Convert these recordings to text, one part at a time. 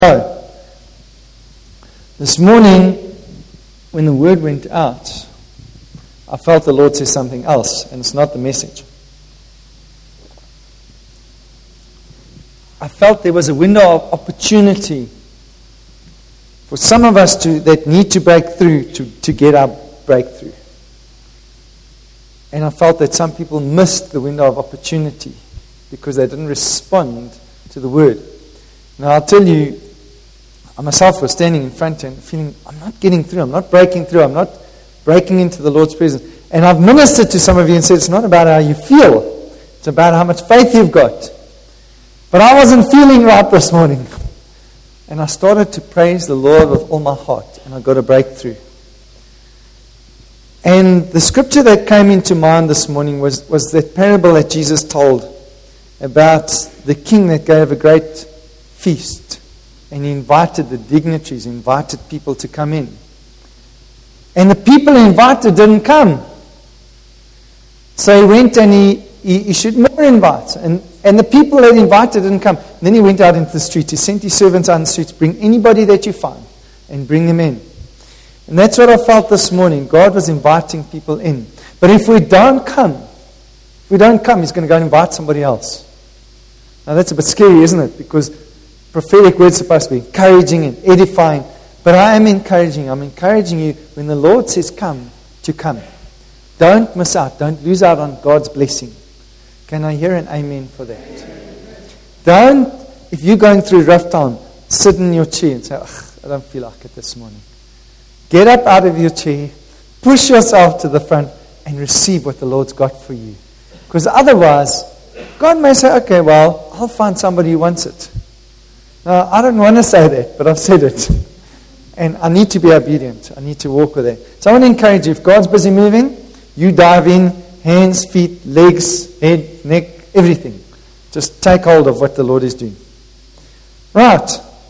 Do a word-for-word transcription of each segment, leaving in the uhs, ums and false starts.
So, this morning, when the word went out, I felt the Lord say something else, and it's not the message. I felt there was a window of opportunity for some of us to that need to break through to, to get our breakthrough. And I felt that some people missed the window of opportunity because they didn't respond to the word. Now I'll tell you, I myself was standing in front and feeling, I'm not getting through, I'm not breaking through, I'm not breaking into the Lord's presence. And I've ministered to some of you and said, it's not about how you feel, it's about how much faith you've got. But I wasn't feeling right this morning. And I started to praise the Lord with all my heart, and I got a breakthrough. And the scripture that came into mind this morning was, was that parable that Jesus told about the king that gave a great feast. And he invited the dignitaries, invited people to come in. And the people he invited didn't come. So he went and he, he issued more invites. And, and the people that he invited didn't come. And then he went out into the street. He sent his servants out in the streets. Bring anybody that you find and bring them in. And that's what I felt this morning. God was inviting people in. But if we don't come, if we don't come, he's going to go and invite somebody else. Now that's a bit scary, isn't it? Because prophetic words are supposed to be encouraging and edifying. But I am encouraging. I'm encouraging you when the Lord says come, to come. Don't miss out. Don't lose out on God's blessing. Can I hear an amen for that? Don't, if you're going through a rough time, sit in your chair and say, I don't feel like it this morning. Get up out of your chair, push yourself to the front, and receive what the Lord's got for you. Because otherwise, God may say, okay, well, I'll find somebody who wants it. Now, I don't want to say that, but I've said it. And I need to be obedient. I need to walk with it. So I want to encourage you, if God's busy moving, you dive in, hands, feet, legs, head, neck, everything. Just take hold of what the Lord is doing. Right.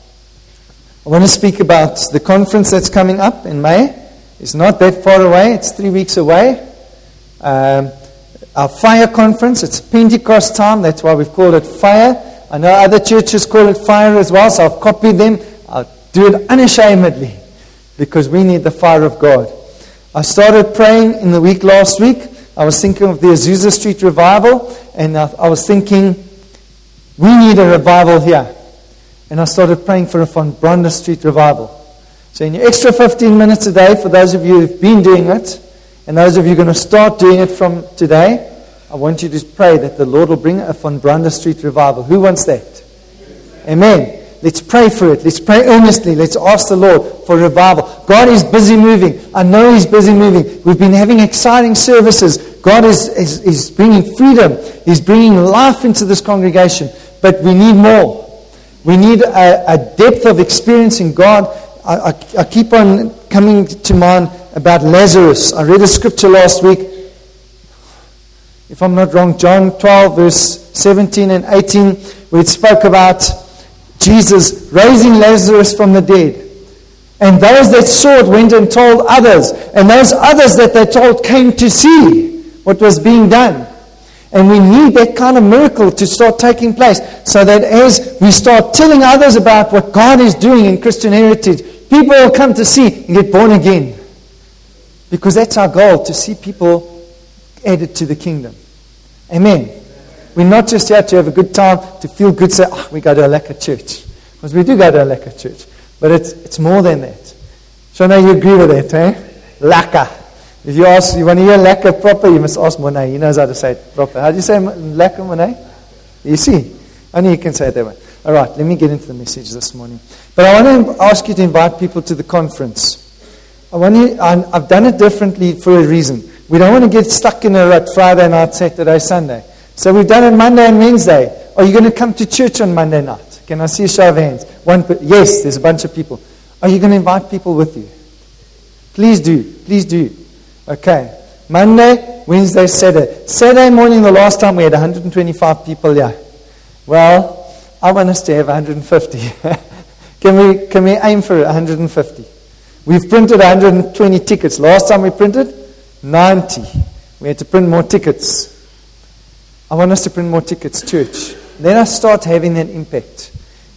I want to speak about the conference that's coming up in May. It's not that far away. It's three weeks away. Um, our fire conference, it's Pentecost time. That's why we've called it fire. I know other churches call it fire as well, so I've copied them. I'll do it unashamedly because we need the fire of God. I started praying in the week last week. I was thinking of the Azusa Street revival, and I, I was thinking, we need a revival here. And I started praying for a Von Brander Street revival. So in your extra fifteen minutes a day, for those of you who've been doing it, and those of you who are going to start doing it from today, I want you to pray that the Lord will bring a Von Brander Street revival. Who wants that? Amen. Let's pray for it. Let's pray earnestly. Let's ask the Lord for revival. God is busy moving. I know He's busy moving. We've been having exciting services. God is, is, is bringing freedom. He's bringing life into this congregation. But we need more. We need a, a depth of experiencing God. I, I, I keep on coming to mind about Lazarus. I read a scripture last week. If I'm not wrong, John twelve, verse seventeen and eighteen, where it spoke about Jesus raising Lazarus from the dead. And those that saw it went and told others. And those others that they told came to see what was being done. And we need that kind of miracle to start taking place, so that as we start telling others about what God is doing in Christian Heritage, people will come to see and get born again. Because that's our goal, to see people added to the kingdom. Amen. We're not just here to have a good time, to feel good, say, oh, we go to a lekker church. Because we do go to a lekker church. But it's it's more than that. So now you agree with that, eh? Lekker. If you ask, you want to hear lekker proper, you must ask Monet. He knows how to say it proper. How do you say lekker, Monet? You see? Only you can say it that way. All right, let me get into the message this morning. But I want to ask you to invite people to the conference. I want you, I've done it differently for a reason. We don't want to get stuck in a rut Friday night, Saturday, Sunday. So we've done it Monday and Wednesday. Are you going to come to church on Monday night? Can I see a show of hands? One, yes, there's a bunch of people. Are you going to invite people with you? Please do. Please do. Okay. Monday, Wednesday, Saturday. Saturday morning, the last time we had one hundred twenty-five people here. Well, I want us to have one hundred fifty. Can we, can we aim for one hundred fifty? We've printed one hundred twenty tickets. Last time we printed, ninety. We had to print more tickets. I want us to print more tickets, church. Let us start having that impact.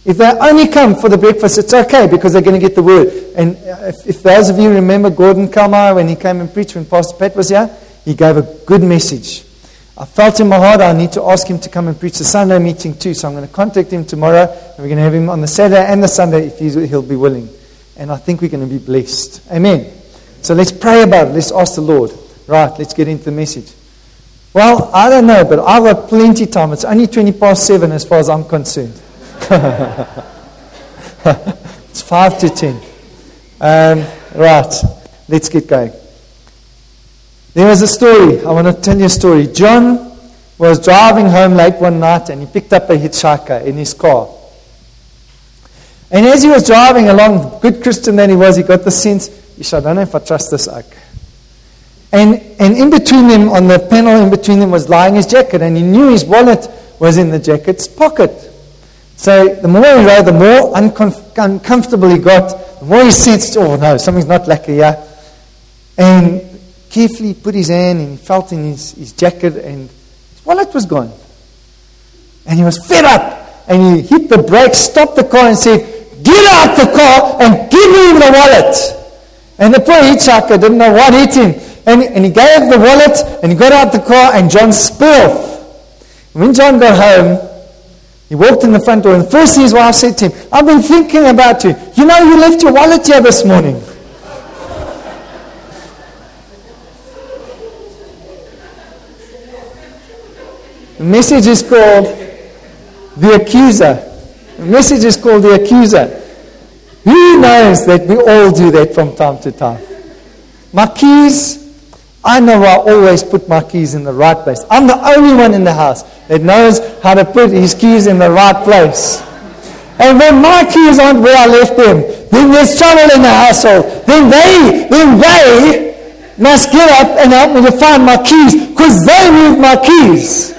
If they only come for the breakfast, it's okay because they're going to get the word. And if, if those of you remember Gordon Kalmar when he came and preached when Pastor Pat was here, he gave a good message. I felt in my heart I need to ask him to come and preach the Sunday meeting too. So I'm going to contact him tomorrow. And we're going to have him on the Saturday and the Sunday if he's, he'll be willing. And I think we're going to be blessed. Amen. So let's pray about it. Let's ask the Lord. Right, let's get into the message. Well, I don't know, but I've got plenty of time. It's only twenty past seven as far as I'm concerned. It's five to ten. Um, right, let's get going. There was a story. I want to tell you a story. John was driving home late one night and he picked up a hitchhiker in his car. And as he was driving along, good Christian that he was, he got the sense, Ish, I don't know if I trust this oak. And, and in between them, on the panel in between them was lying his jacket, and he knew his wallet was in the jacket's pocket. So the more he rode, the more uncom- uncomfortable he got, the more he sensed, oh no, something's not lucky here. And carefully put his hand and he felt in his, his jacket and his wallet was gone. And he was fed up and he hit the brakes, stopped the car and said, get out the car and give me the wallet. And the poor hitchhiker didn't know what hit him. And, and he gave the wallet and he got out the car and John spilled. When John got home, he walked in the front door and the first thing his wife said to him, I've been thinking about you. You know you left your wallet here this morning. The message is called The Accuser. The message is called The Accuser. Who knows that we all do that from time to time? My keys, I know I always put my keys in the right place. I'm the only one in the house that knows how to put his keys in the right place. And when my keys aren't where I left them, then there's trouble in the household. Then they, then they must get up and help me to find my keys because they moved my keys.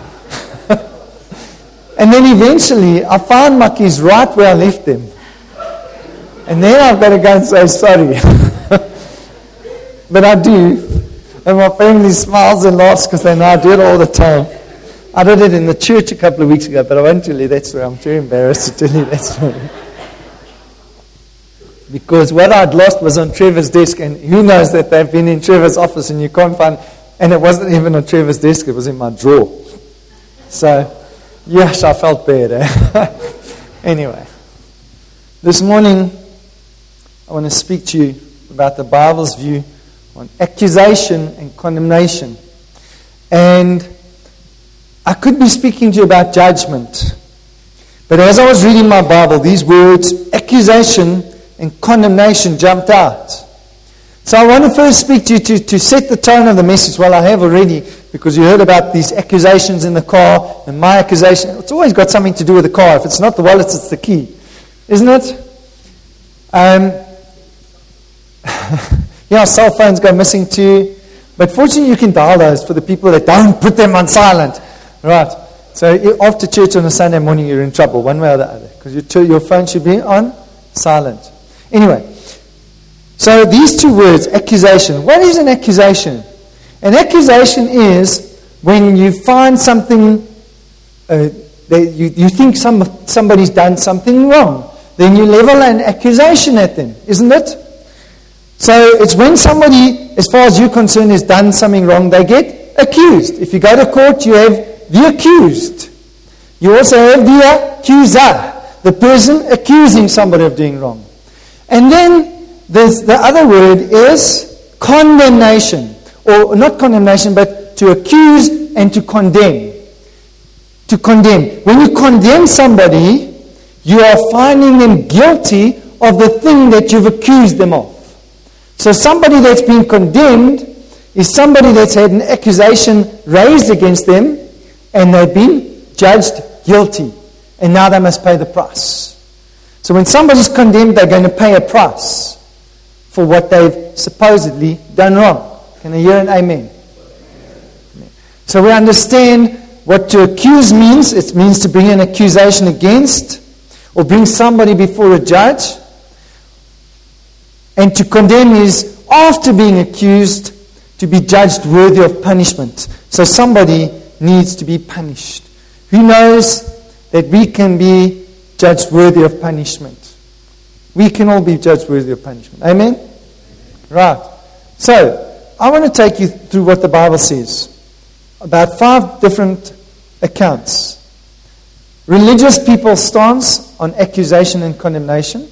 And then eventually I found my keys right where I left them. And then I've got to go and say sorry. But I do. And my family smiles and laughs because they know I do it all the time. I did it in the church a couple of weeks ago, but I won't tell you that story. I'm too embarrassed to tell you that story. Because what I'd lost was on Trevor's desk, and who knows that they've been in Trevor's office and you can't find, and it wasn't even on Trevor's desk, it was in my drawer. So, yes, I felt bad. Eh? Anyway, this morning I want to speak to you about the Bible's view on accusation and condemnation. And I could be speaking to you about judgment. But as I was reading my Bible, these words, accusation and condemnation, jumped out. So I want to first speak to you to, to set the tone of the message. Well, I have already, because you heard about these accusations in the car and my accusation. It's always got something to do with the car. If it's not the wallet, it's the key. Isn't it? Um, yeah, cell phones go missing too. But fortunately, you can dial those for the people that don't put them on silent. Right. So after church on a Sunday morning, you're in trouble, one way or the other. Because your, your phone should be on silent. Anyway. So these two words, accusation. What is an accusation? An accusation is when you find something, uh, that you, you think some, somebody's done something wrong. Then you level an accusation at them, isn't it? So it's when somebody, as far as you're concerned, has done something wrong, they get accused. If you go to court, you have the accused. You also have the accuser, the person accusing somebody of doing wrong. And then there's the other word is condemnation. Or not condemnation, but to accuse and to condemn. To condemn. When you condemn somebody, you are finding them guilty of the thing that you've accused them of. So somebody that's been condemned is somebody that's had an accusation raised against them and they've been judged guilty. And now they must pay the price. So when somebody's condemned, they're going to pay a price for what they've supposedly done wrong. Can I hear an amen? Amen. So we understand what to accuse means. It means to bring an accusation against or bring somebody before a judge. And to condemn is, after being accused, to be judged worthy of punishment. So somebody needs to be punished. Who knows that we can be judged worthy of punishment. We can all be judged worthy of punishment. Amen? Right. So, I want to take you through what the Bible says. About five different accounts. Religious people's stance on accusation and condemnation.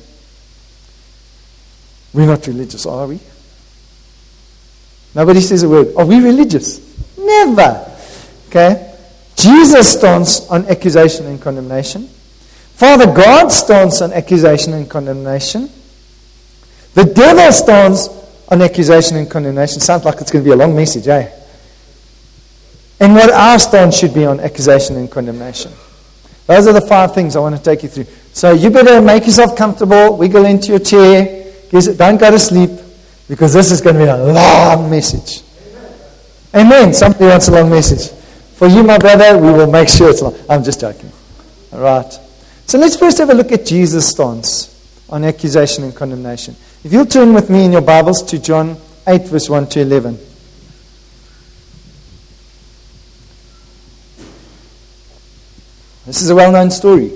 We're not religious, are we? Nobody says a word. Are we religious? Never. Okay? Jesus' stance on accusation and condemnation. Father God's stance on accusation and condemnation. The devil's stance on accusation and condemnation. Sounds like it's going to be a long message, eh? And what our stance should be on accusation and condemnation. Those are the five things I want to take you through. So you better make yourself comfortable, wiggle into your chair, don't go to sleep, because this is going to be a long message. Amen. Somebody wants a long message. For you, my brother, we will make sure it's long. I'm just joking. All right. So let's first have a look at Jesus' stance on accusation and condemnation. If you'll turn with me in your Bibles to John eight, verse one to eleven. This is a well-known story.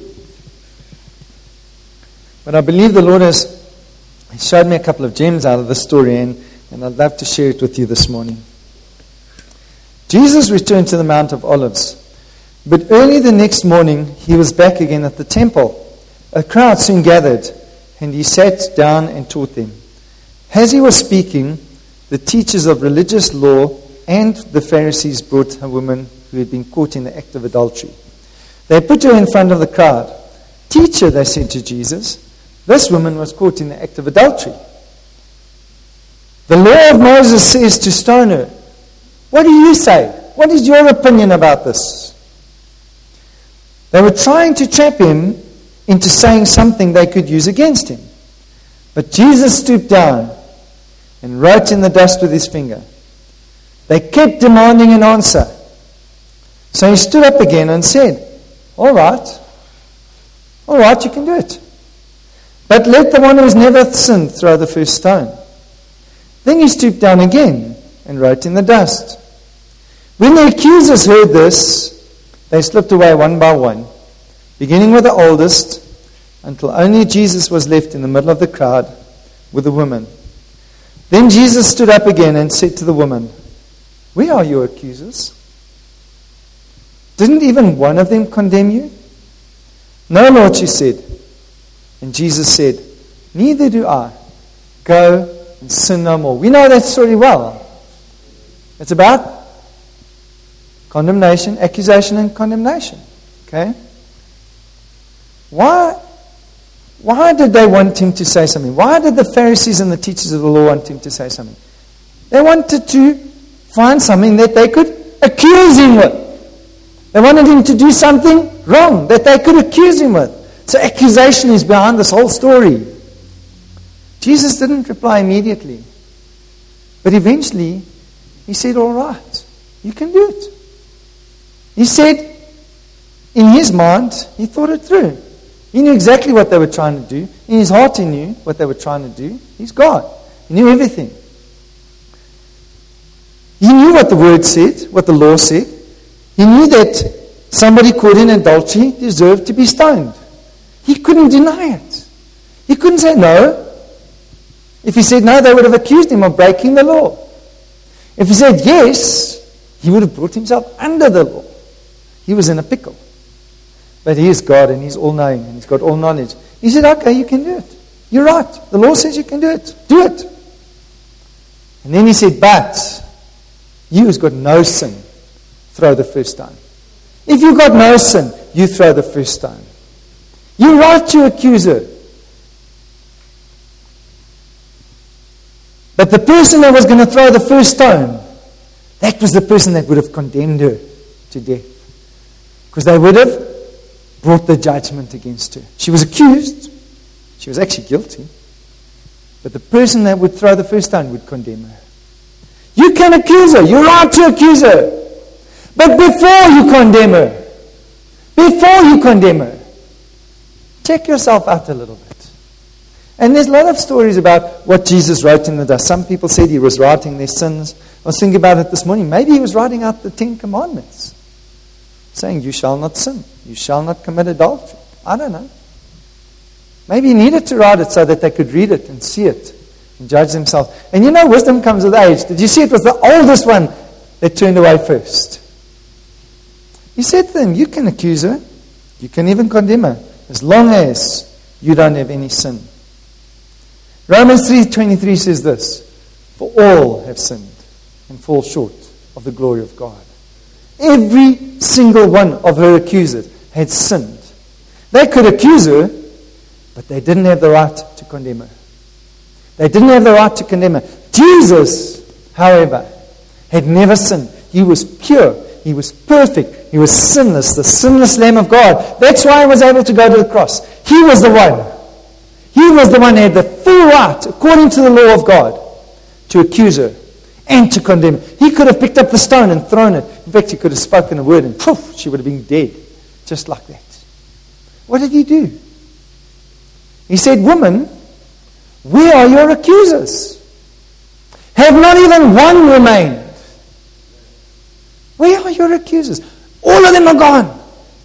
But I believe the Lord has showed me a couple of gems out of the story, and, and I'd love to share it with you this morning. Jesus returned to the Mount of Olives. But early the next morning, he was back again at the temple. A crowd soon gathered, and he sat down and taught them. As he was speaking, the teachers of religious law and the Pharisees brought a woman who had been caught in the act of adultery. They put her in front of the crowd. "Teacher," they said to Jesus, "this woman was caught in the act of adultery. The law of Moses says to stone her. What do you say? What is your opinion about this?" They were trying to trap him into saying something they could use against him. But Jesus stooped down and wrote in the dust with his finger. They kept demanding an answer. So he stood up again and said, All right, all right, you can do it. But let the one who has never sinned throw the first stone. Then he stooped down again and wrote in the dust. When the accusers heard this, they slipped away one by one, beginning with the oldest, until only Jesus was left in the middle of the crowd with the woman. Then Jesus stood up again and said to the woman, Where are your accusers? Didn't even one of them condemn you? No, Lord, she said. And Jesus said, Neither do I. Go and sin no more. We know that story well. It's about condemnation, accusation, and condemnation. Okay? Why, why did they want him to say something? Why did the Pharisees and the teachers of the law want him to say something? They wanted to find something that they could accuse him with. They wanted him to do something wrong that they could accuse him with. So accusation is behind this whole story. Jesus didn't reply immediately. But eventually, he said, All right, you can do it. He said, in his mind, he thought it through. He knew exactly what they were trying to do. In his heart, he knew what they were trying to do. He's God. He knew everything. He knew what the word said, what the law said. He knew that somebody caught in adultery deserved to be stoned. He couldn't deny it. He couldn't say no. If he said no, they would have accused him of breaking the law. If he said yes, he would have brought himself under the law. He was in a pickle. But he is God and he's all-knowing and he's got all knowledge. He said, okay, you can do it. You're right. The law says you can do it. Do it. And then he said, but you who's got no sin, throw the first stone. If you've got no sin, you throw the first stone. You're right to accuse her. But the person that was going to throw the first stone, that was the person that would have condemned her to death. Because they would have brought the judgment against her. She was accused. She was actually guilty. But the person that would throw the first stone would condemn her. You can accuse her. You're right to accuse her. But before you condemn her, before you condemn her, check yourself out a little bit. And there's a lot of stories about what Jesus wrote in the dust. Some people said he was writing their sins. I was thinking about it this morning. Maybe he was writing out the Ten Commandments, saying, you shall not sin. You shall not commit adultery. I don't know. Maybe he needed to write it so that they could read it and see it and judge themselves. And you know, wisdom comes with age. Did you see it was the oldest one that turned away first? He said to them, you can accuse her. You can even condemn her, as long as you don't have any sin. Romans three twenty-three says this, for all have sinned and fall short of the glory of God. Every single one of her accusers had sinned. They could accuse her, but they didn't have the right to condemn her. They didn't have the right to condemn her. Jesus, however, had never sinned. He was pure. He was perfect. He was sinless, the sinless Lamb of God. That's why he was able to go to the cross. He was the one. He was the one who had the full right, according to the law of God, to accuse her and to condemn her. He could have picked up the stone and thrown it. In fact, he could have spoken a word and poof, she would have been dead. Just like that. What did he do? He said, woman, where are your accusers? Have not even one remained. Where are your accusers? All of them are gone.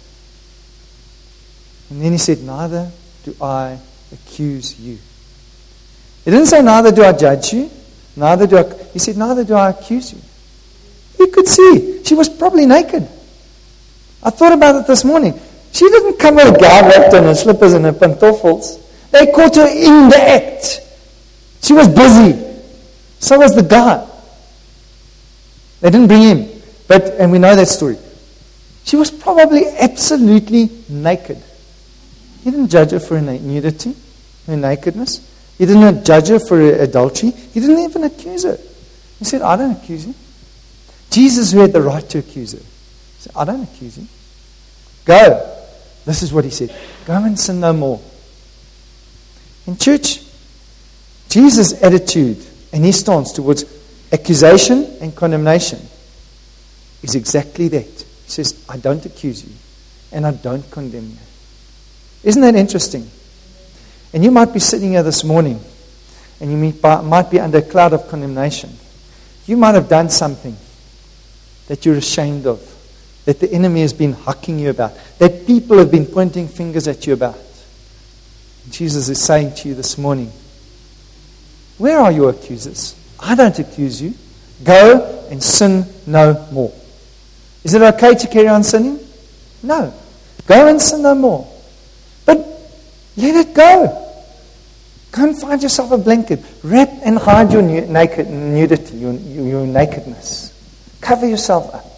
And then he said, neither do I accuse you. He didn't say, neither do I judge you. Neither do I. He said, neither do I accuse you. You could see. She was probably naked. I thought about it this morning. She didn't come with a gown wrapped in her slippers and her pantoffels. They caught her in the act. She was busy. So was the guy. They didn't bring him. But, and we know that story. She was probably absolutely naked. He didn't judge her for her nudity, her nakedness. He didn't judge her for her adultery. He didn't even accuse her. He said, I don't accuse you. Jesus, who had the right to accuse her, said, I don't accuse you. Go. This is what he said. Go and sin no more. In church, Jesus' attitude and his stance towards accusation and condemnation is exactly that. He says, I don't accuse you and I don't condemn you. Isn't that interesting? And you might be sitting here this morning and you might be under a cloud of condemnation. You might have done something that you're ashamed of, that the enemy has been hucking you about, that people have been pointing fingers at you about. Jesus is saying to you this morning, where are your accusers? I don't accuse you. Go and sin no more. Is it okay to carry on sinning? No. Go and sin no more. But let it go. Go and find yourself a blanket. Wrap and hide your naked nudity, your, your nakedness. Cover yourself up.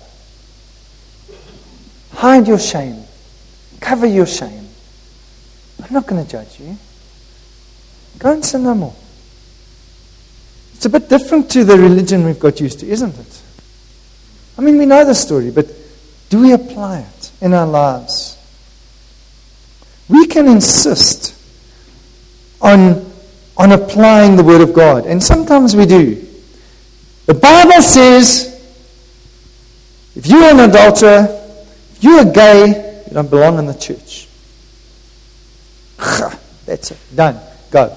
Hide your shame. Cover your shame. I'm not going to judge you. Go and sin no more. It's a bit different to the religion we've got used to, isn't it? I mean, we know the story, but do we apply it in our lives? We can insist on, on applying the Word of God, and sometimes we do. The Bible says, if you're an adulterer, if you're gay, you don't belong in the church. That's it. Done. Go.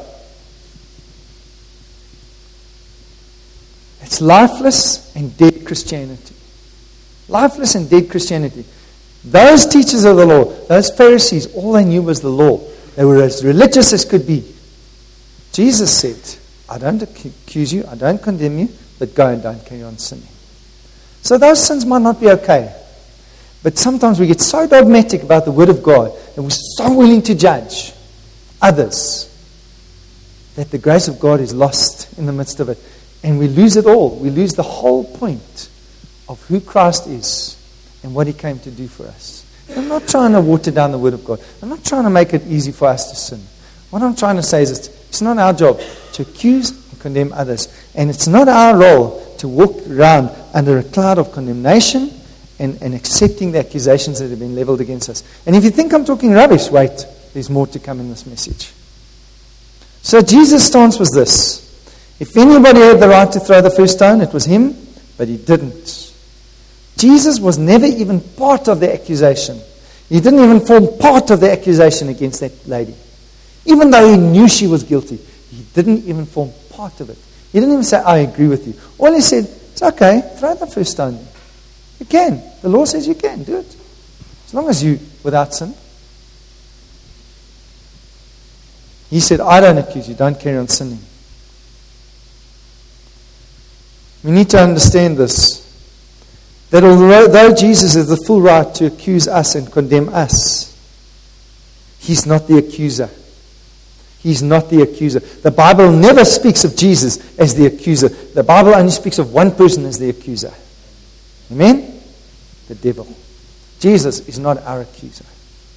It's lifeless and dead Christianity. Lifeless and dead Christianity. Those teachers of the law, those Pharisees, all they knew was the law. They were as religious as could be. Jesus said, I don't accuse you, I don't condemn you, but go and don't carry on sinning. So those sins might not be okay. But sometimes we get so dogmatic about the Word of God and we're so willing to judge others that the grace of God is lost in the midst of it. And we lose it all. We lose the whole point of who Christ is and what He came to do for us. I'm not trying to water down the Word of God. I'm not trying to make it easy for us to sin. What I'm trying to say is it's, it's not our job to accuse and condemn others. And it's not our role to walk around under a cloud of condemnation and, and accepting the accusations that have been leveled against us. And if you think I'm talking rubbish, wait, there's more to come in this message. So Jesus' stance was this. If anybody had the right to throw the first stone, it was him, but he didn't. Jesus was never even part of the accusation. He didn't even form part of the accusation against that lady. Even though he knew she was guilty, he didn't even form part of it. He didn't even say, I agree with you. All he said, it's okay, throw the first stone. You can. The law says you can. Do it. As long as you without sin. He said, I don't accuse you. Don't carry on sinning. We need to understand this. That although Jesus has the full right to accuse us and condemn us, He's not the accuser. He's not the accuser. The Bible never speaks of Jesus as the accuser. The Bible only speaks of one person as the accuser. Amen? The devil. Jesus is not our accuser.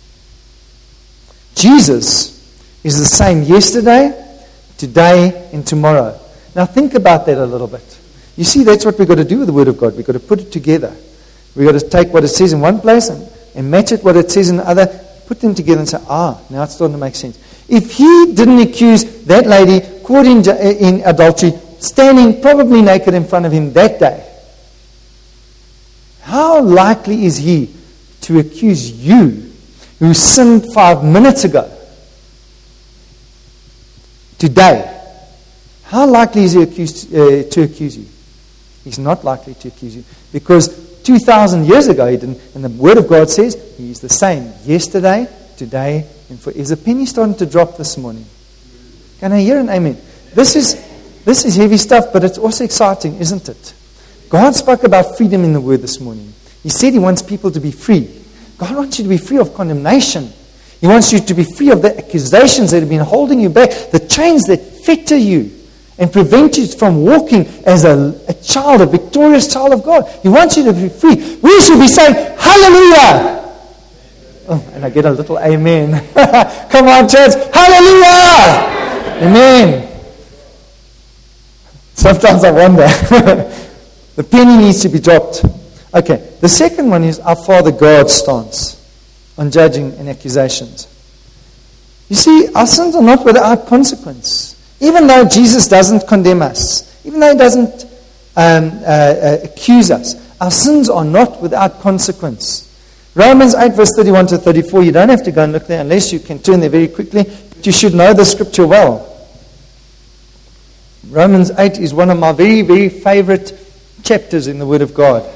Jesus is the same yesterday, today, and tomorrow. Now think about that a little bit. You see, that's what we've got to do with the Word of God. We've got to put it together. We've got to take what it says in one place and, and match it what it says in the other, put them together and say, ah, now it's starting to make sense. If He didn't accuse that lady caught in, in adultery, standing probably naked in front of Him that day, how likely is He to accuse you who sinned five minutes ago today? How likely is He accused, uh, to accuse you? He's not likely to accuse you because two thousand years ago He didn't. And the Word of God says He's the same yesterday, today, and forever. Is the penny starting to drop this morning? Can I hear an amen? This is, this is heavy stuff, but it's also exciting, isn't it? God spoke about freedom in the Word this morning. He said He wants people to be free. God wants you to be free of condemnation. He wants you to be free of the accusations that have been holding you back, the chains that fetter you and prevent you from walking as a, a child, a victorious child of God. He wants you to be free. We should be saying, hallelujah! Oh, and I get a little amen. Come on, church. Hallelujah! Amen. Sometimes I wonder. The penny needs to be dropped. Okay, the second one is our Father God's stance on judging and accusations. You see, our sins are not without consequence. Even though Jesus doesn't condemn us, even though He doesn't um, uh, uh, accuse us, our sins are not without consequence. Romans eight verse thirty-one to thirty-four, you don't have to go and look there unless you can turn there very quickly, but you should know the scripture well. Romans eight is one of my very, very favorite chapters in the Word of God.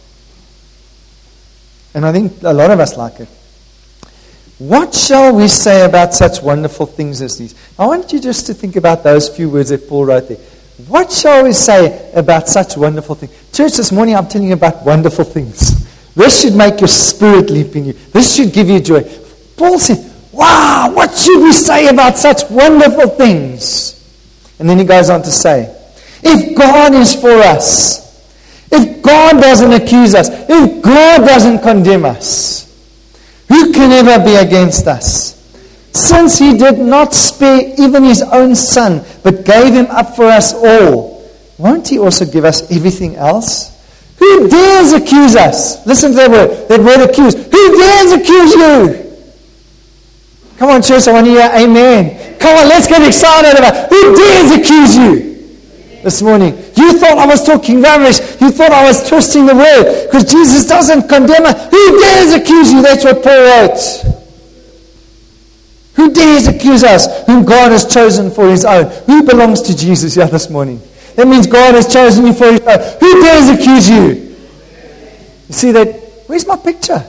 And I think a lot of us like it. What shall we say about such wonderful things as these? I want you just to think about those few words that Paul wrote there. What shall we say about such wonderful things? Church, this morning I'm telling you about wonderful things. This should make your spirit leap in you. This should give you joy. Paul said, wow, what should we say about such wonderful things? And then he goes on to say, if God is for us, if God doesn't accuse us, if God doesn't condemn us, who can ever be against us? Since He did not spare even His own Son, but gave Him up for us all, won't He also give us everything else? Who dares accuse us? Listen to that word, that word accuse. Who dares accuse you? Come on, church, I want to hear amen. Come on, let's get excited about it. Who dares accuse you this morning? You thought I was talking rubbish. You thought I was twisting the word because Jesus doesn't condemn us. Who dares accuse you? That's what Paul wrote. Who dares accuse us whom God has chosen for His own? Who belongs to Jesus here this morning? That means God has chosen you for His own. Who dares accuse you? You see that? Where's my picture?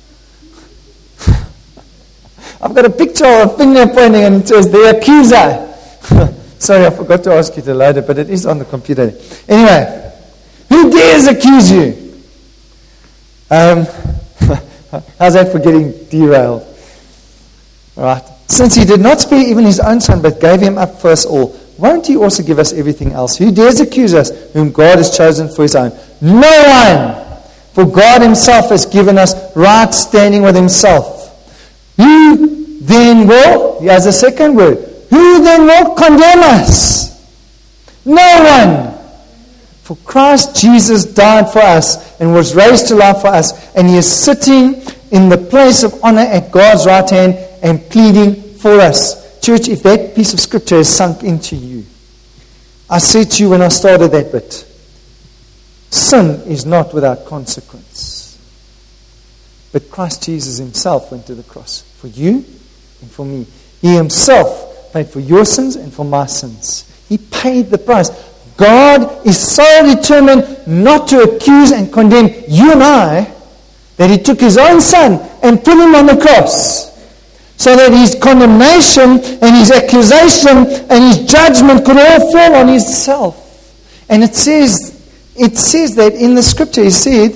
I've got a picture of a finger pointing and it says the accuser. Sorry, I forgot to ask you to load it, but it is on the computer. Anyway, who dares accuse you? Um, how's that for getting derailed? All right. Since He did not spare even His own Son, but gave Him up for us all, won't He also give us everything else? Who dares accuse us, whom God has chosen for His own? No one! For God Himself has given us right standing with Himself. Who then will, here's the second word, who then will condemn us? No one! For Christ Jesus died for us and was raised to life for us, and He is sitting in the place of honor at God's right hand and pleading for us. Church, if that piece of scripture has sunk into you, I said to you when I started that bit, sin is not without consequence. But Christ Jesus Himself went to the cross for you and for me. He Himself paid for your sins and for my sins. He paid the price. God is so determined not to accuse and condemn you and I that He took His own Son and put Him on the cross so that his condemnation and his accusation and his judgment could all fall on himself. And it says, it says that in the scripture, he said,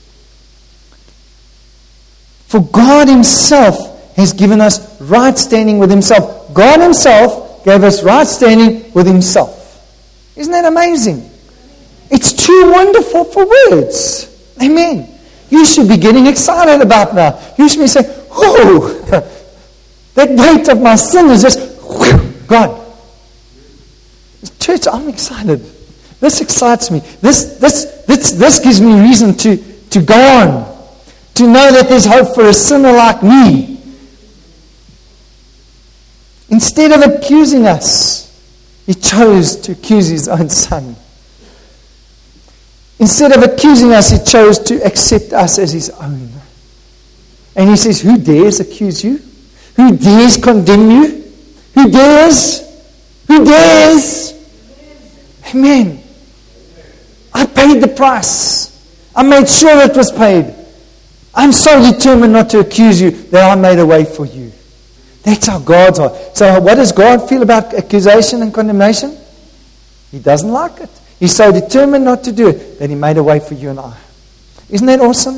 for God himself has given us right standing with himself. God himself gave us right standing with himself. Isn't that amazing? It's too wonderful for words. Amen. You should be getting excited about now. You should be saying, whoa, that weight of my sin is just, whew, gone. Church, I'm excited. This excites me. This, this, this, this gives me reason to, to go on. To know that there's hope for a sinner like me. Instead of accusing us, he chose to accuse his own son. Instead of accusing us, he chose to accept us as his own. And he says, who dares accuse you? Who dares condemn you? Who dares? Who dares? Amen. I paid the price. I made sure it was paid. I'm so determined not to accuse you that I made a way for you. That's how God's are. So what does God feel about accusation and condemnation? He doesn't like it. He's so determined not to do it that he made a way for you and I. Isn't that awesome?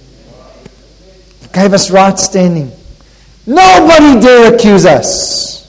He gave us right standing. Nobody dare accuse us.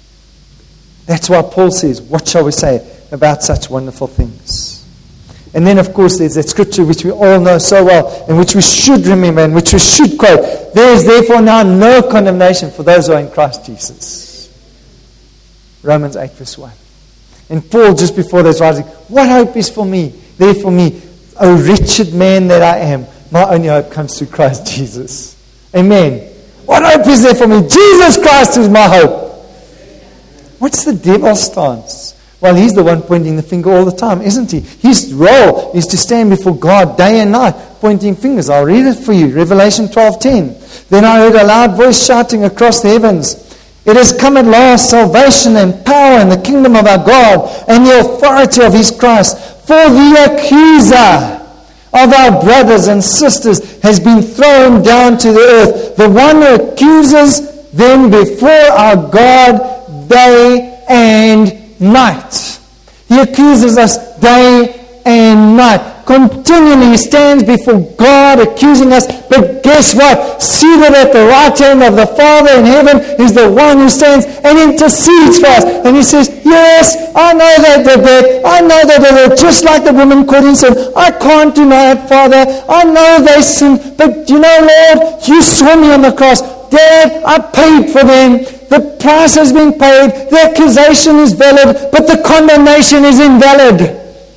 That's why Paul says, what shall we say about such wonderful things? And then, of course, there's that scripture which we all know so well and which we should remember and which we should quote. There is therefore now no condemnation for those who are in Christ Jesus. Romans eight verse one. And Paul, just before this, writing, what hope is for me? There for me, O wretched man that I am. My only hope comes through Christ Jesus. Amen. What hope is there for me? Jesus Christ is my hope. What's the devil's stance? Well, he's the one pointing the finger all the time, isn't he? His role is to stand before God day and night, pointing fingers. I'll read it for you. Revelation twelve ten. Then I heard a loud voice shouting across the heavens, it has come at last, salvation and power and the kingdom of our God and the authority of his Christ. For the accuser of our brothers and sisters has been thrown down to the earth, the one who accuses them before our God day and night. He accuses us day and night. Continually he stands before God accusing us. But guess what? Seated at the right hand of the Father in heaven is the one who stands and intercedes for us. And he says, yes, I know they did that. I know they did it. Just like the woman caught in sin. I can't deny it, Father. I know they sinned. But you know, Lord, you saw me on the cross. Dad, I paid for them. The price has been paid. The accusation is valid, but the condemnation is invalid.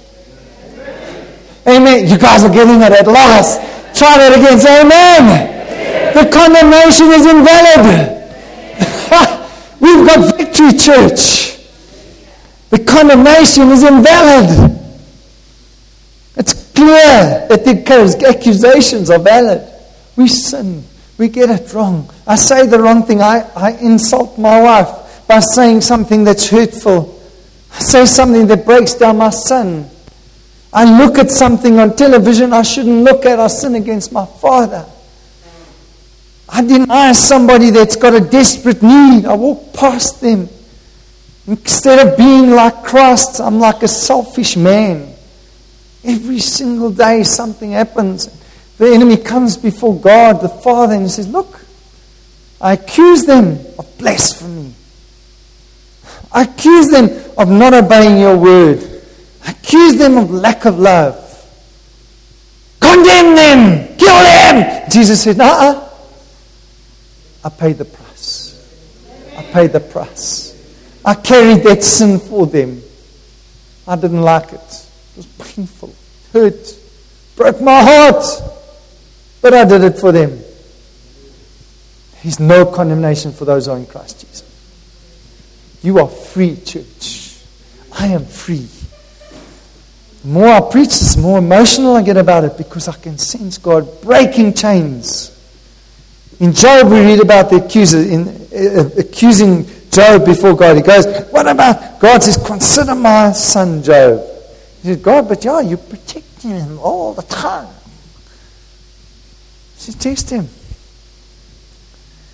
Amen. You guys are getting it at last. Try that again. Say amen. Amen. The condemnation is invalid. We've got victory, church. The condemnation is invalid. It's clear that the accusations are valid. We sin. We get it wrong. I say the wrong thing. I, I insult my wife by saying something that's hurtful. I say something that breaks down my son. I look at something on television I shouldn't look at. I sin against my father. I deny somebody that's got a desperate need. I walk past them. Instead of being like Christ, I'm like a selfish man. Every single day something happens. The enemy comes before God, the Father, and he says, look, I accuse them of blasphemy. I accuse them of not obeying your word. I accuse them of lack of love. Condemn them! Kill them! Jesus said, uh-uh. I paid the price. I paid the price. I carried that sin for them. I didn't like it. It was painful. It hurt. Broke my heart. But I did it for them. There's no condemnation for those who are in Christ Jesus. You are free, church. I am free. The more I preach this, the more emotional I get about it because I can sense God breaking chains. In Job, we read about the accuser in uh, accusing Job before God. He goes, what about, God says, consider my son Job. He says, God, but yeah, you're protecting him all the time. He says, test him.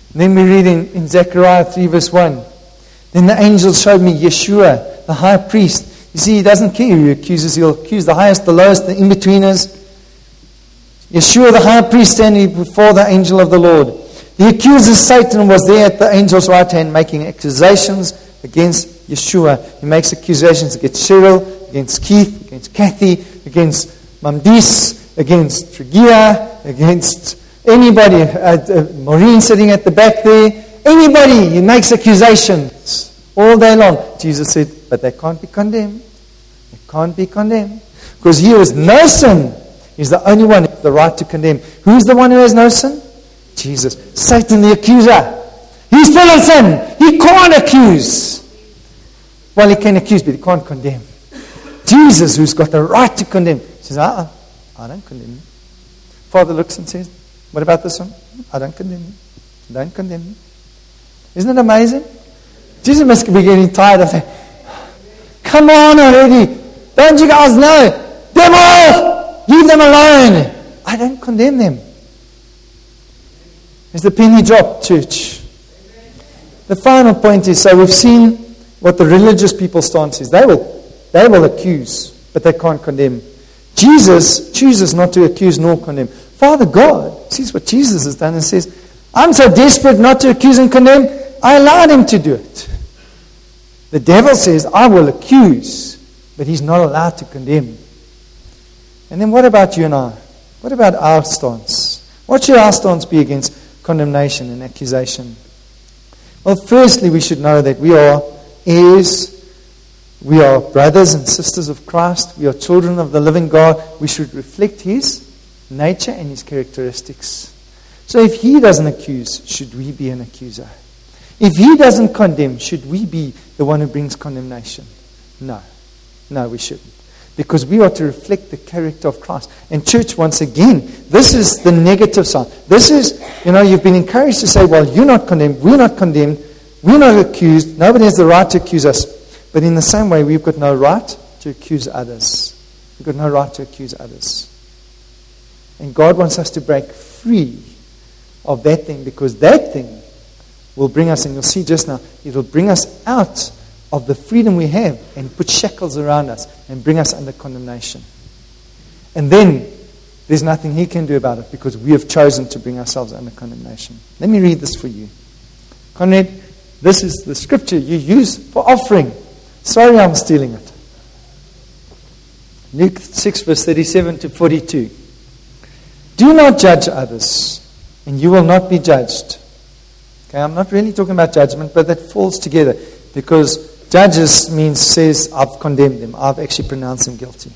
Then we read in, in Zechariah three verse one. Then the angel showed me Yeshua, the high priest. You see, he doesn't care who he accuses. He'll accuse the highest, the lowest, the in-betweeners. Yeshua, the high priest, standing before the angel of the Lord. The accuser, Satan, was there at the angel's right hand making accusations against Yeshua. He makes accusations against Cheryl, against Keith, against Kathy, against Mamdis, against Trigia, against anybody, uh, uh, Maureen sitting at the back there. Anybody, he makes accusations all day long. Jesus said, but they can't be condemned. They can't be condemned. Because he who has no sin is the only one who has the right to condemn. Who's the one who has no sin? Jesus. Satan the accuser. He's full of sin. He can't accuse. Well, he can accuse, but he can't condemn. Jesus, who's got the right to condemn, says, uh-uh, I don't condemn you. Father looks and says, what about this one? I don't condemn you. Don't condemn you. Isn't it amazing? Jesus must be getting tired of saying, come on already. Don't you guys know? Devil! Leave them alone. I don't condemn them. There's the penny drop, church. The final point is, so we've seen what the religious people's stance is. They will, they will accuse, but they can't condemn. Jesus chooses not to accuse nor condemn. Father God sees what Jesus has done and says, I'm so desperate not to accuse and condemn, I allowed him to do it. The devil says, I will accuse, but he's not allowed to condemn. And then what about you and I? What about our stance? What should our stance be against condemnation and accusation? Well, firstly, we should know that we are heirs, we are brothers and sisters of Christ, we are children of the living God. We should reflect his nature and his characteristics. So if he doesn't accuse, should we be an accuser? If he doesn't condemn, should we be the one who brings condemnation? No. No, we shouldn't. Because we are to reflect the character of Christ. And church, once again, this is the negative side. This is, you know, you've been encouraged to say, well, you're not condemned, we're not condemned, we're not accused, nobody has the right to accuse us. But in the same way, we've got no right to accuse others. We've got no right to accuse others. And God wants us to break free of that thing, because that thing will bring us, and you'll see just now, it will bring us out of the freedom we have and put shackles around us and bring us under condemnation. And then there's nothing he can do about it, because we have chosen to bring ourselves under condemnation. Let me read this for you. Conrad, this is the scripture you use for offering. Sorry, I'm stealing it. Luke six, verse thirty-seven to forty-two. Do not judge others, and you will not be judged. Okay, I'm not really talking about judgment, but that falls together, because judges means says, I've condemned them. I've actually pronounced them guilty.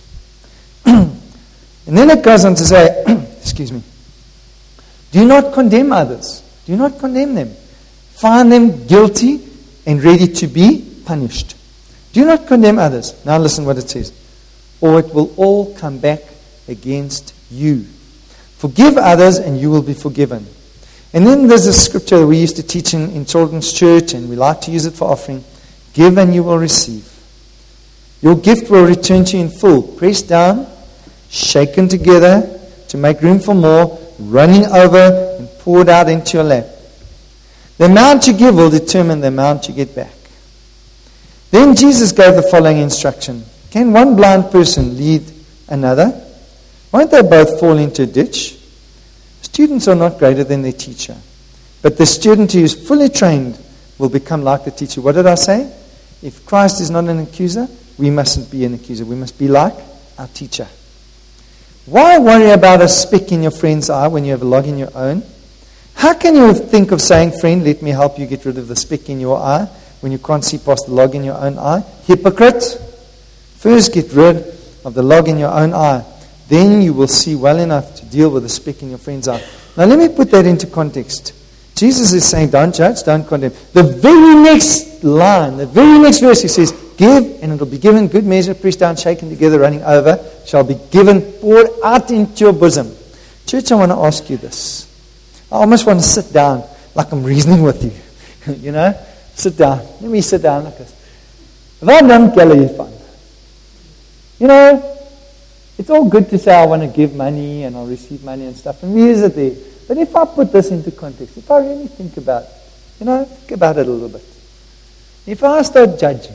And then it goes on to say, excuse me, do not condemn others. Do not condemn them. Find them guilty and ready to be punished. Do not condemn others. Now listen what it says. Or it will all come back against you. Forgive others and you will be forgiven. And then there's a scripture that we used to teach in, in children's church, and we like to use it for offering. Give and you will receive. Your gift will return to you in full, pressed down, shaken together to make room for more, running over and poured out into your lap. The amount you give will determine the amount you get back. Then Jesus gave the following instruction. Can one blind person lead another? Won't they both fall into a ditch? Students are not greater than their teacher, but the student who is fully trained will become like the teacher. What did I say? If Christ is not an accuser, we mustn't be an accuser. We must be like our teacher. Why worry about a speck in your friend's eye when you have a log in your own? How can you think of saying, friend, let me help you get rid of the speck in your eye when you can't see past the log in your own eye? Hypocrite! First get rid of the log in your own eye. Then you will see well enough to deal with the speck in your friend's eye. Now let me put that into context. Jesus is saying, don't judge, don't condemn. The very next line, the very next verse, he says, give, and it will be given, good measure, pressed down, shaken together, running over, shall be given, poured out into your bosom. Church, I want to ask you this. I almost want to sit down like I'm reasoning with you. You know? Sit down. Let me sit down like this. Waar dink julle hiervan? You know, it's all good to say I want to give money and I'll receive money and stuff. And where is it there? But if I put this into context, if I really think about, you know, think about it a little bit. If I start judging,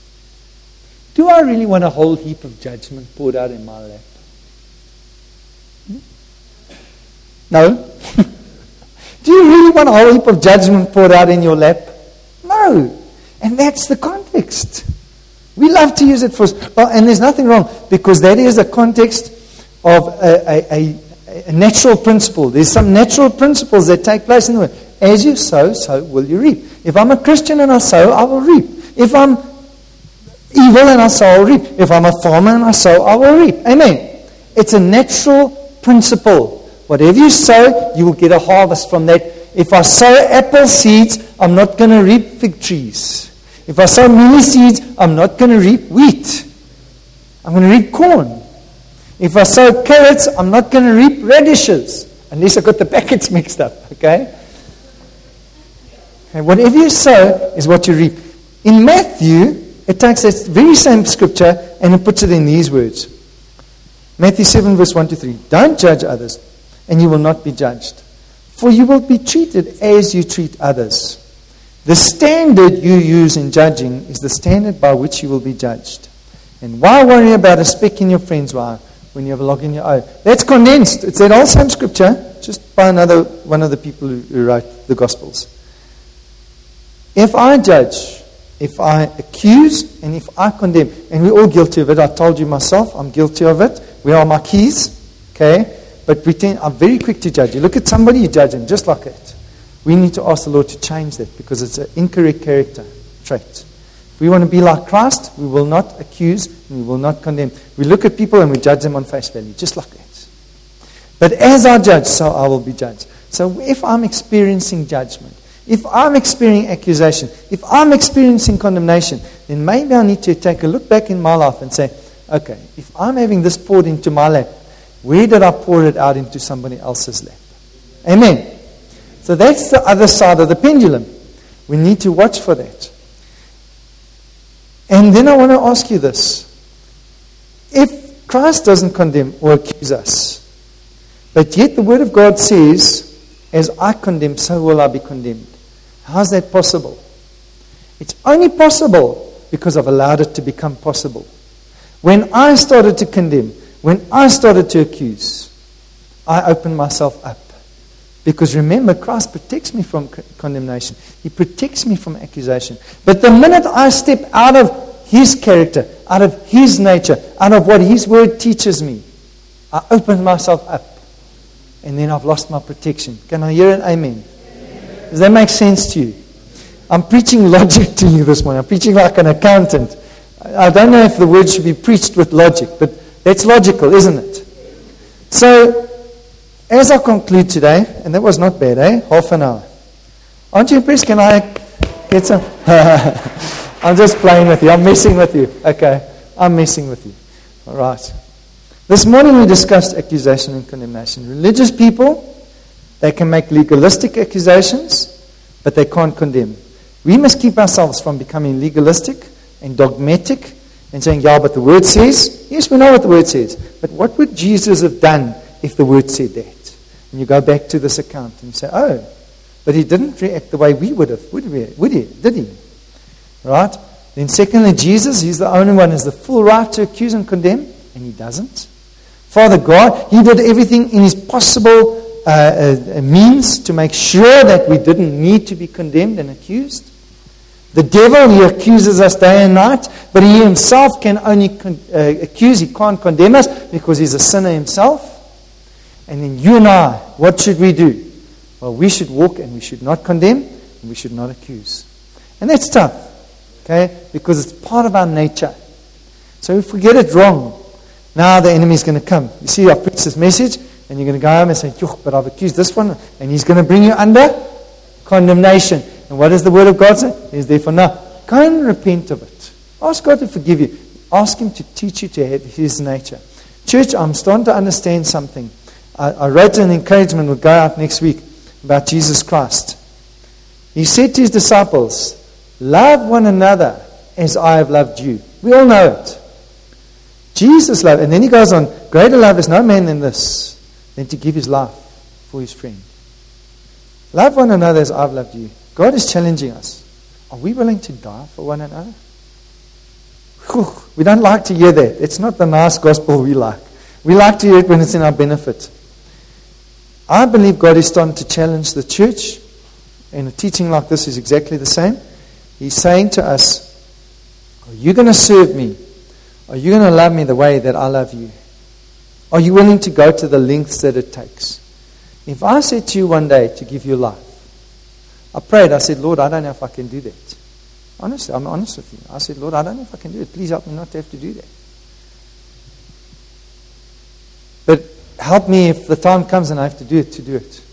do I really want a whole heap of judgment poured out in my lap? Hmm? No. Do you really want a whole heap of judgment poured out in your lap? No. And that's the context. We love to use it for, oh, and there's nothing wrong, because that is a context of a, a, a, a natural principle. There's some natural principles that take place in the world. As you sow, so will you reap. If I'm a Christian and I sow, I will reap. If I'm evil and I sow, I will reap. If I'm a farmer and I sow, I will reap. Amen. It's a natural principle. Whatever you sow, you will get a harvest from that. If I sow apple seeds, I'm not going to reap fig trees. If I sow many seeds, I'm not going to reap wheat. I'm going to reap corn. If I sow carrots, I'm not going to reap radishes. Unless I got the packets mixed up. Okay? Okay, whatever you sow is what you reap. In Matthew, it takes that very same scripture and it puts it in these words. Matthew seven, verse one to three. Don't judge others, and you will not be judged. For you will be treated as you treat others. The standard you use in judging is the standard by which you will be judged. And why worry about a speck in your friend's eye when you have a log in your eye? That's condensed. It's that old same scripture, just by another one of the people who, who wrote the Gospels. If I judge, if I accuse, and if I condemn, and we're all guilty of it. I told you myself, I'm guilty of it. We are Marquis, okay? But pretend I'm very quick to judge. You look at somebody, you judge them just like that. We need to ask the Lord to change that because it's an incorrect character trait. If we want to be like Christ, we will not accuse and we will not condemn. We look at people and we judge them on face value, just like that. But as I judge, so I will be judged. So if I'm experiencing judgment, if I'm experiencing accusation, if I'm experiencing condemnation, then maybe I need to take a look back in my life and say, okay, if I'm having this poured into my lap, where did I pour it out into somebody else's lap? Amen. So that's the other side of the pendulum. We need to watch for that. And then I want to ask you this. If Christ doesn't condemn or accuse us, but yet the Word of God says, as I condemn, so will I be condemned. How is that possible? It's only possible because I've allowed it to become possible. When I started to condemn, when I started to accuse, I opened myself up. Because remember, Christ protects me from condemnation. He protects me from accusation. But the minute I step out of His character, out of His nature, out of what His Word teaches me, I open myself up. And then I've lost my protection. Can I hear an amen? Amen? Does that make sense to you? I'm preaching logic to you this morning. I'm preaching like an accountant. I don't know if the word should be preached with logic, but that's logical, isn't it? So, as I conclude today, and that was not bad, eh? Half an hour. Aren't you impressed? Can I get some? I'm just playing with you. I'm messing with you. Okay. I'm messing with you. All right. This morning we discussed accusation and condemnation. Religious people, they can make legalistic accusations, but they can't condemn. We must keep ourselves from becoming legalistic and dogmatic and saying, yeah, but the Word says. Yes, we know what the Word says. But what would Jesus have done if the Word said that? And you go back to this account and you say, oh, but He didn't react the way we would have, would we? Would He? Did He? Right? Then secondly, Jesus, He's the only one who has the full right to accuse and condemn, and He doesn't. Father God, He did everything in His possible uh, uh, means to make sure that we didn't need to be condemned and accused. The devil, he accuses us day and night, but he himself can only con- uh, accuse, he can't condemn us because he's a sinner himself. And then you and I, what should we do? Well, we should walk and we should not condemn and we should not accuse. And that's tough, okay, because it's part of our nature. So if we get it wrong, now the enemy's going to come. You see, I've preached this message and you're going to go home and say, but I've accused this one, and he's going to bring you under condemnation. And what does the Word of God say? He's therefore now, go and repent of it. Ask God to forgive you. Ask Him to teach you to have His nature. Church, I'm starting to understand something. I, I wrote an encouragement, will go out next week, about Jesus Christ. He said to His disciples, love one another as I have loved you. We all know it. Jesus loved, and then He goes on, greater love is no man than this, than to give his life for his friend. Love one another as I've loved you. God is challenging us. Are we willing to die for one another? Whew, we don't like to hear that. It's not the nice gospel we like. We like to hear it when it's in our benefit. I believe God is starting to challenge the church, and a teaching like this is exactly the same. He's saying to us, are you going to serve me? Are you going to love me the way that I love you? Are you willing to go to the lengths that it takes? If I said to you one day to give you life, I prayed, I said, Lord, I don't know if I can do that. Honestly, I'm honest with you. I said, Lord, I don't know if I can do it. Please help me not to have to do that. But help me if the time comes and I have to do it, to do it.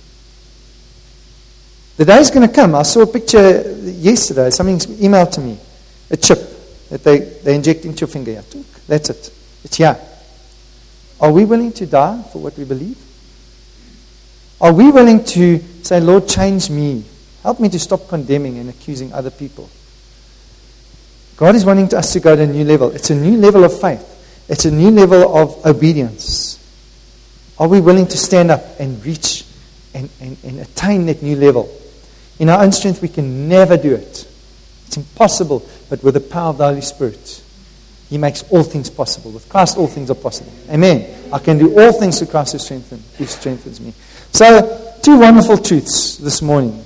The day's going to come. I saw a picture yesterday. Something's emailed to me. A chip that they, they inject into your finger. That's it. It's here. Are we willing to die for what we believe? Are we willing to say, Lord, change me. Help me to stop condemning and accusing other people. God is wanting us to go to a new level. It's a new level of faith. It's a new level of obedience. Are we willing to stand up and reach and, and, and attain that new level? In our own strength, we can never do it. It's impossible. But with the power of the Holy Spirit, He makes all things possible. With Christ, all things are possible. Amen. I can do all things through Christ who strengthens, who strengthens me. So, two wonderful truths this morning.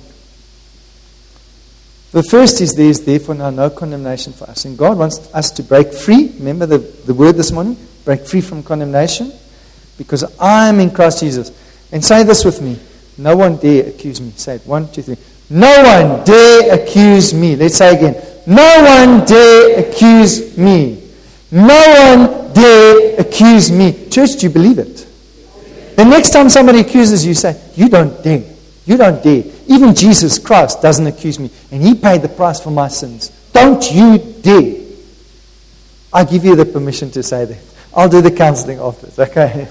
The first is there is therefore now no condemnation for us. And God wants us to break free. Remember the, the word this morning? Break free from condemnation. Because I am in Christ Jesus. And say this with me. No one dare accuse me. Say it. One, two, three. No one dare accuse me. Let's say again. No one dare accuse me. No one dare accuse me. Church, do you believe it? The next time somebody accuses you, say, you don't dare. You don't dare. Even Jesus Christ doesn't accuse me. And He paid the price for my sins. Don't you dare. I give you the permission to say that. I'll do the counseling afterwards, okay?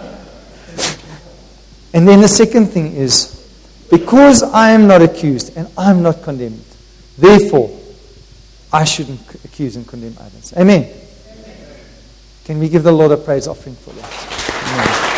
And then the second thing is, because I am not accused and I'm not condemned, therefore, I shouldn't accuse and condemn others. Amen? Amen. Can we give the Lord a praise offering for that? Amen.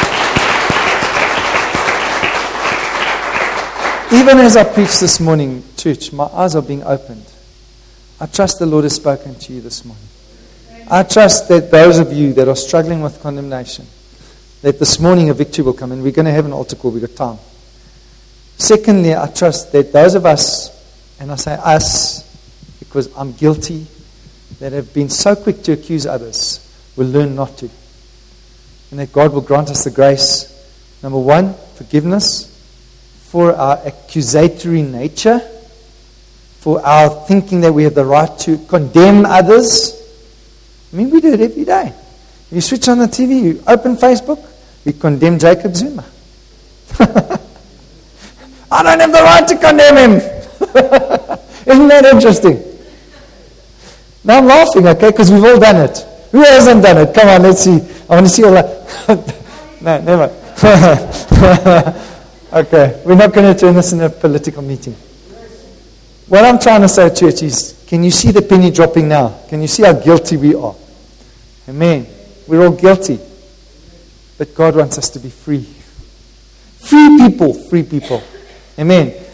Even as I preach this morning, church, my eyes are being opened. I trust the Lord has spoken to you this morning. I trust that those of you that are struggling with condemnation, that this morning a victory will come, and we're going to have an altar call, we've got time. Secondly, I trust that those of us, and I say us, because I'm guilty, that have been so quick to accuse others, will learn not to. And that God will grant us the grace, number one, forgiveness, for our accusatory nature, for our thinking that we have the right to condemn others. I mean, we do it every day. You switch on the T V, you open Facebook, we condemn Jacob Zuma. I don't have the right to condemn him. Isn't that interesting? Now I'm laughing, okay, because we've all done it. Who hasn't done it? Come on, let's see. I want to see all that. No, never. Okay, we're not going to turn this into a political meeting. What I'm trying to say, church, is can you see the penny dropping now? Can you see how guilty we are? Amen. We're all guilty. But God wants us to be free. Free people, free people. Amen.